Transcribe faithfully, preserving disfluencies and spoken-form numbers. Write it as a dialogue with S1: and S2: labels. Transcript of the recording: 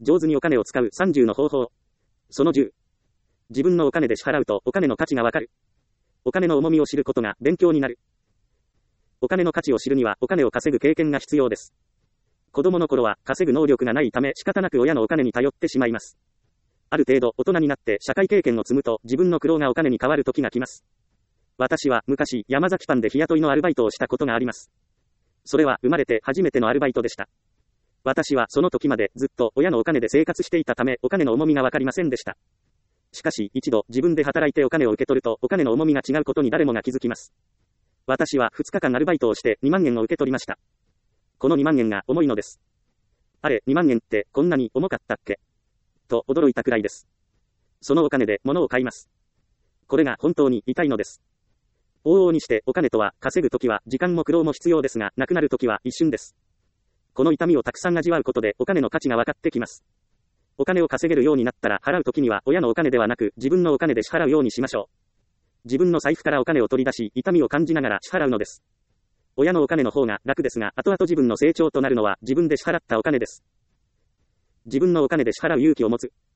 S1: 上手にお金を使うさんじゅうの方法。そのじゅう。自分のお金で支払うとお金の価値がわかる。お金の重みを知ることが勉強になる。お金の価値を知るにはお金を稼ぐ経験が必要です。子供の頃は稼ぐ能力がないため仕方なく親のお金に頼ってしまいます。ある程度大人になって社会経験を積むと自分の苦労がお金に変わる時が来ます。私は昔山崎パンで日雇いのアルバイトをしたことがあります。それは生まれて初めてのアルバイトでした。私はその時までずっと親のお金で生活していたためお金の重みがわかりませんでした。しかし一度自分で働いてお金を受け取るとお金の重みが違うことに誰もが気づきます。私はふつかかんアルバイトをしてにまんえんを受け取りました。このにまんえんが重いのです。あれ、にまんえんってこんなに重かったっけと驚いたくらいです。そのお金で物を買います。これが本当に痛いのです。往々にしてお金とは稼ぐときは時間も苦労も必要ですが、なくなるときは一瞬です。この痛みをたくさん味わうことでお金の価値が分かってきます。お金を稼げるようになったら払うときには親のお金ではなく自分のお金で支払うようにしましょう。自分の財布からお金を取り出し痛みを感じながら支払うのです。親のお金の方が楽ですが、後々自分の成長となるのは自分で支払ったお金です。自分のお金で支払う勇気を持つ。